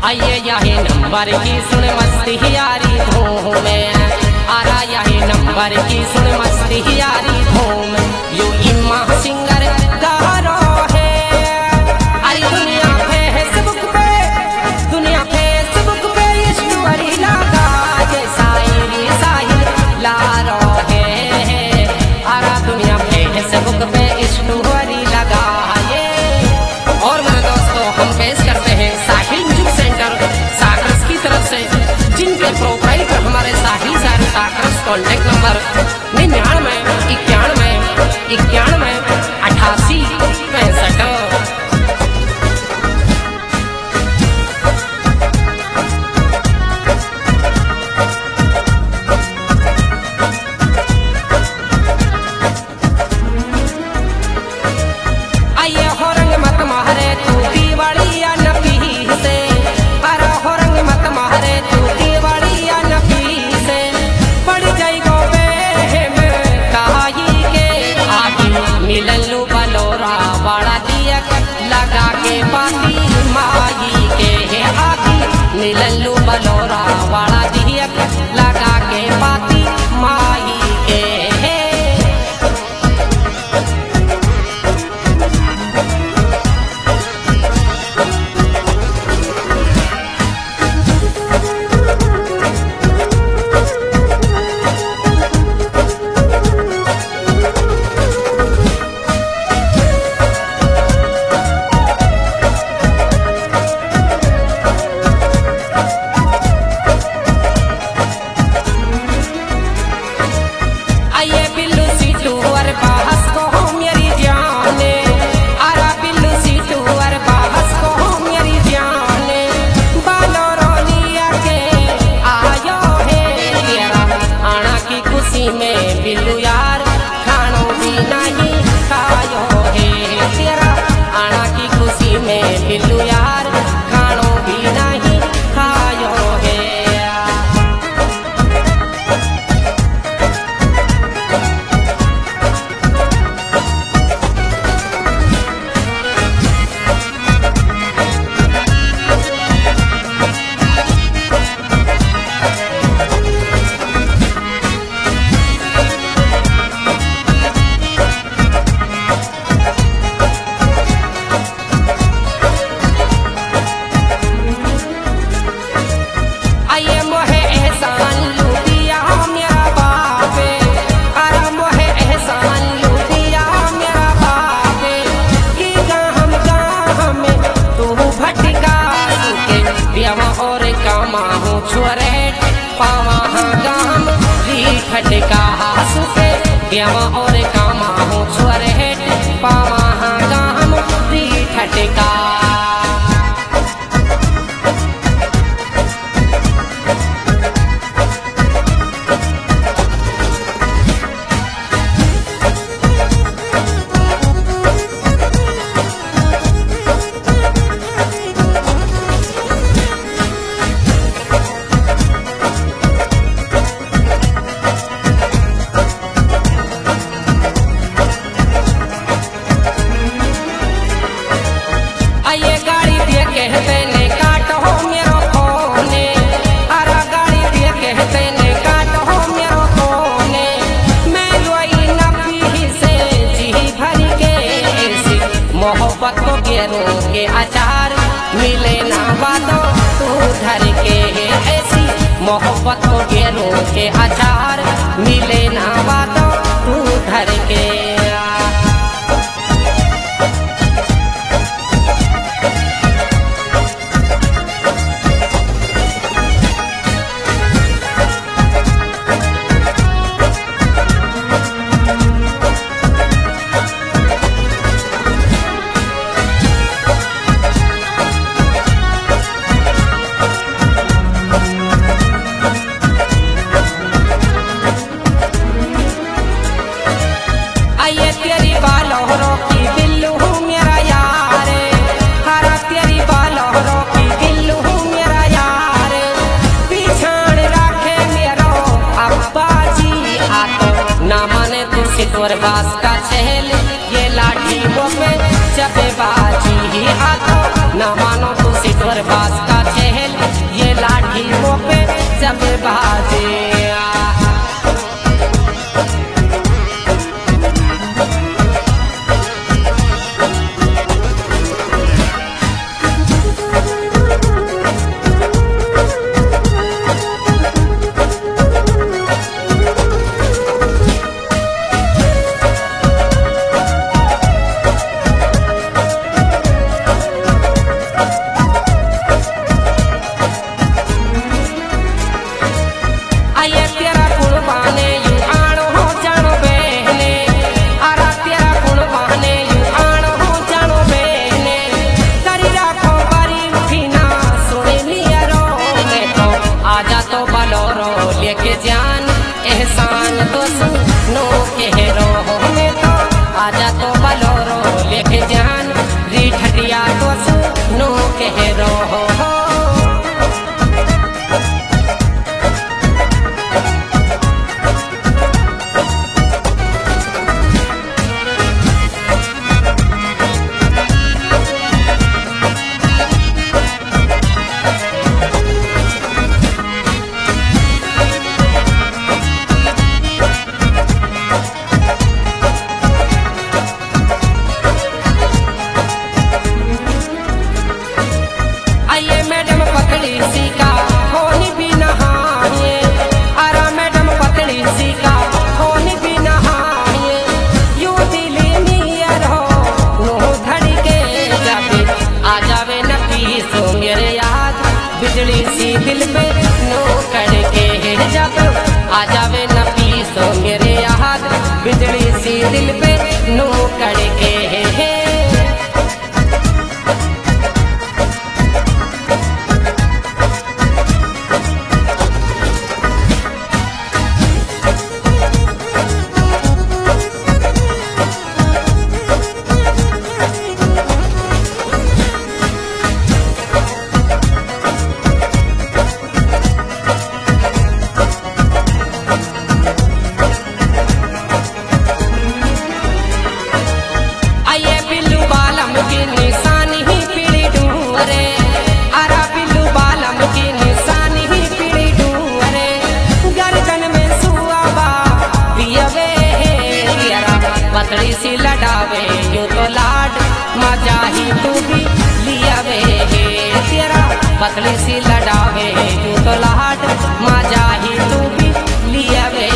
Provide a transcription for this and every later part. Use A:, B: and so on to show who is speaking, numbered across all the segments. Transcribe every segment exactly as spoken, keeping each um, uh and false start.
A: आइए यही नंबर की सुन मस्ती यारी धूम आ रहा यही नंबर की सुन मस्ती यारी धूम यू इम्मा सिंगर गारो है। अरे दुनिया फेसबुक पे दुनिया फेसबुक पे स्टोरी लगा जैसा साहिल लारो है। अरे दुनिया फेसबुक पे स्टोरी लगा ये। और मेरे दोस्तों हम पेश करते हैं साहिल म्यूजिक सेंटर साकरस की तरफ से, जिनके प्रोफाइल पर हमारे साहिल सारे साकरस कॉन्टेक्ट नंबर निन्यानवे इक्यानवे इक्यानवे अठासी पैंसठ। आइए हो रंग मत मारे तू दीवाली या नबी से, अरे हो रंग मत मारे तू दीवाली या नबी से। पड़ जाई गो बेहम कहाई के आगी मिललू बलोरा बड़ा दिया लगा के पाती माई के है। आगी मिललू बलोरा बड़ा दिया लगा के पाती माई के है। आइए बिल्लू सीटू और बाहस को हो मेरी जाने, अरे बिल्लू सीटू और बाहस को हो मेरी जाने। बालो रोलिया के आयो है तेरा आना की खुशी में बिल्लू यार खानो भी नहीं खायो है। तेरा आना की खुशी में बिल्लू यार खानो भी नहीं खायो है। आइए मोहे एहसान लूटिया मेरा बापे, अरे मोहे एहसान लूटिया मेरा बापे। की गाम गाम में तू भटका के ब्यावा और कामा हूँ छुअरे पावा गाम री खटका सुके ब्यावा और कामा हूँ छुअरे पावा गाम री खटका। आइए गाड़ी दिए कहते ने काटो मेरो कोने, अरे गाड़ी दिए कहते ने काटो मेरो कोने। मैं लोई नबी से जी भर के ऐसी मोहब्बत को गेरो के अचार मिले ना बातों तू धर के है। ऐसी मोहब्बत को गेरो के अचार मिले ना बातों तू धर के। आइए तेरी बालोहरों की बिल्लू हूँ मेरा यार, हरा तेरी बालोहरों की बिल्लू हूँ मेरा यार। पीछाण राखे मेरो अब्बा जी आतो ना माने तू सितोर बास का चहल ये लाठी वो पे जब बाजी आतो ना मानो तू सितोर बास का चहल। जब बाजे लेके जान एहसान तो सुनो के रो में तो आजा तो बलोरो लेके जान रीठटिया तो सुनो के रो बिजली सी दिल पे नो करके जब आ जावे न पीसो मेरे याद बिजली सी दिल पे नो करके पतली सी लड़ावे यूं तो लाड मजा ही तू भी लिया वे तेरा पतली सी लड़ावे यूं तो लाड मजा ही तू भी लिया वे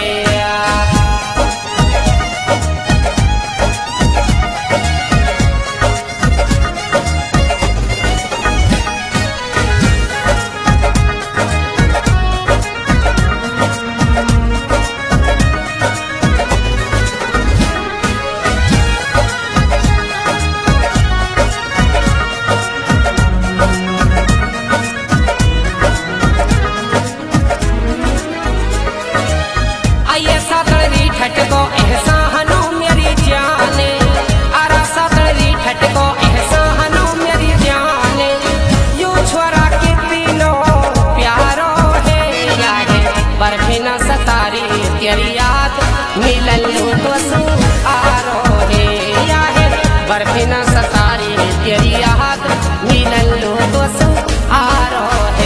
A: ठटको एहसानो मेरी जाने आरा सतरी ठटको एहसानो मेरी जाने यू छोरा के तीनों प्यारो है याद बर्फी न सतारी तेरी याद मिलन तो सू आरो है याद बर्फी न सतारी तेरी याद मिलन तो सू आरो है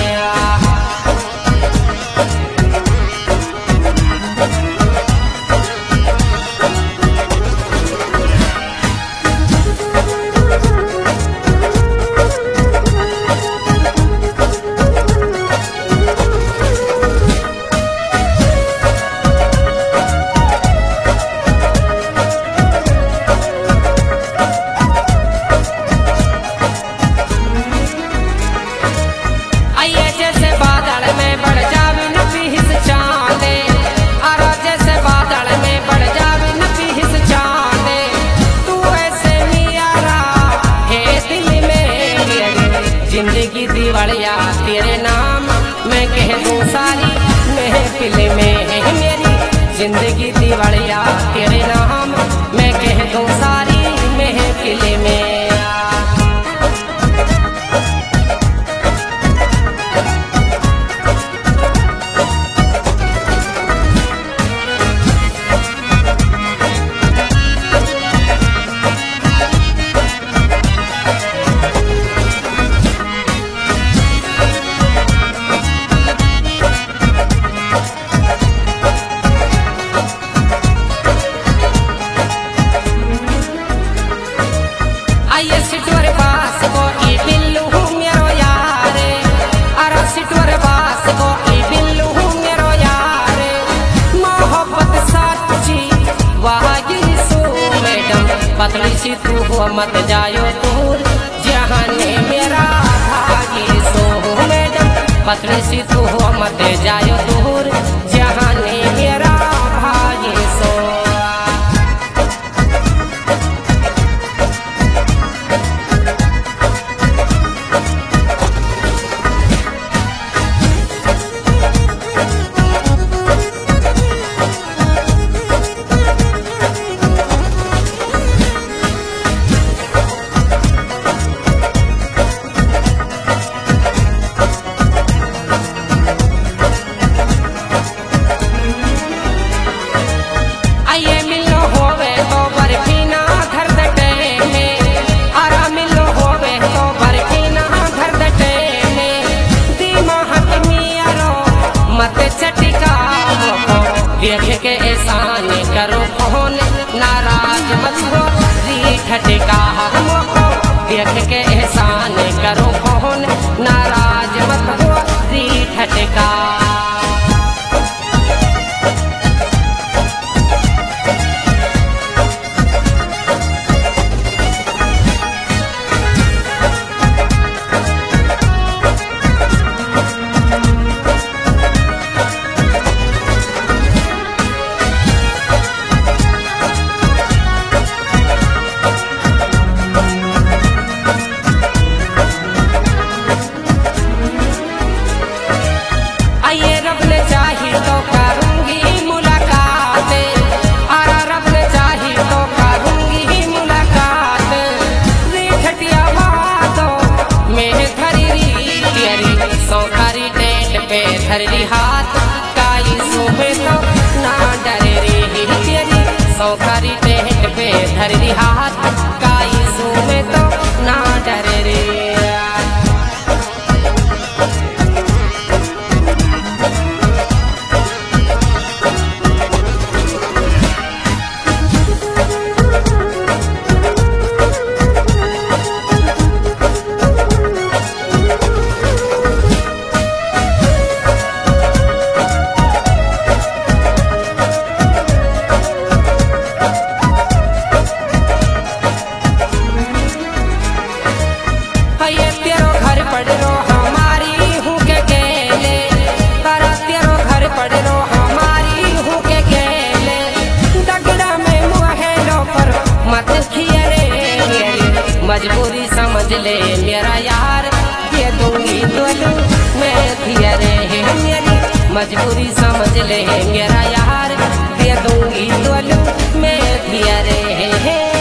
A: जिंदगी दीवालिया तेरे नाम मैं कह दूं सारी महफिल में मेरी जिंदगी दीवालिया तेरे नाम मैं कह दूं सारी महफिल में मत जायो दूर, जहाने मेरा भाग्य सो मैडम। पत्नी सी तू मत जायो दूर, जहाने मेरा भाग्य सो। देख के एहसान करो फोन, नाराज मत हो ठटका हमको। देख के एहसान करो फोन, नाराज मत हो ठटका। धरली हाथ काई सुबह तो ना डरे रे तेरी, सौखारी टेंट पे धरली हाथ काई सुबह तो ना डरे रे। मजबूरी समझ ले मेरा यार, दे दूंगी तोलू मैं थियरे है मेरी। मजबूरी समझ ले मेरा यार, दे दूंगी तोलू मैं थियरे है।